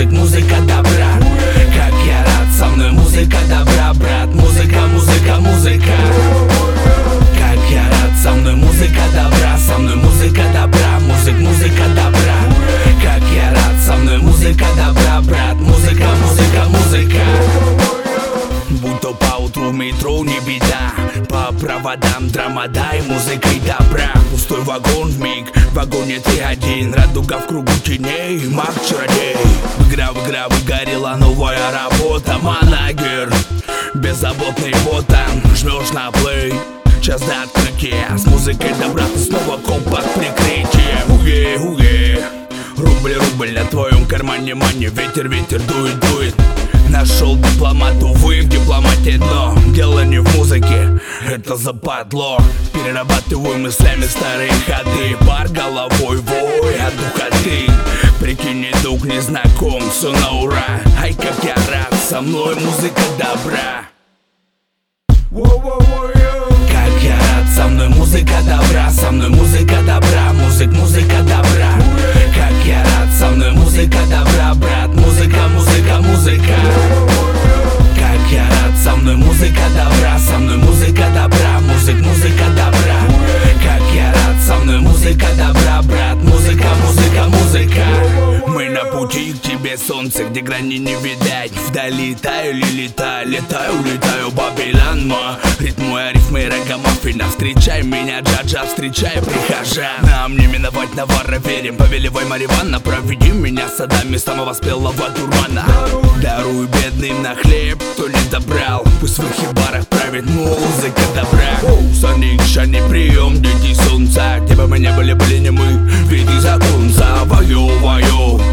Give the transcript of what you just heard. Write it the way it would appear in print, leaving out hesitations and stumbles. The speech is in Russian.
музыка добра. Как я рад, со мной музыка добра, брат. Музыка, музыка, музыка. Как я рад, со мной музыка добра, со мной музыка добра. Музыка добра. Как я рад, со мной музыка добра, брат. Музыка, музыка, музыка. Будь то поутру в метро, не беда. По проводам драма, дай музыкой добра. Пустой вагон вмиг, в вагоне ты один. Радуга в кругу теней, маг чародей. В игра выгорела новая работа. Манагер, беззаботный ботан. Жмешь на плей, час до открытия. С музыкой добра ты снова коп под прикрытием. Уе, рубль на твоем кармане мани. Ветер дует. Нашел дипломат, увы, в дипломате дно. Дело не в музыке, это западло. Перерабатываю мыслями старые ходы. Пар головой, вой от духоты. Прикинь, друг незнаком, все на ура. Ай, как я рад, со мной музыка добра. Как я рад, со мной музыка добра, со мной музыка добра. Музыка добра. Как я рад, со мной музыка добра, брат. Музыка, музыка, музыка. Как я рад, со мной музыка добра, со мной музыка добра. Музыка добра. Как я рад, со мной музыка добра, брат. Музыка, музыка, музыка. Мы на пути к тебе, солнце, где грани не видать. Вдали таю ли летаю, летаю, Бабилан. Ритмы, арифмы, рагамаффина. Встречай меня, джаджа, встречай прихожан. Нам не миновать навара, верим. Повелевай, Мариванна, проведи меня садами самого спелого дурмана. Даруй бедным на хлеб, кто не добрал. Пусть в их хибарах правит музыка добра. Соник, шани, прием, дети солнца. Где бы мы не были не мы, ведь и закон завоеваю.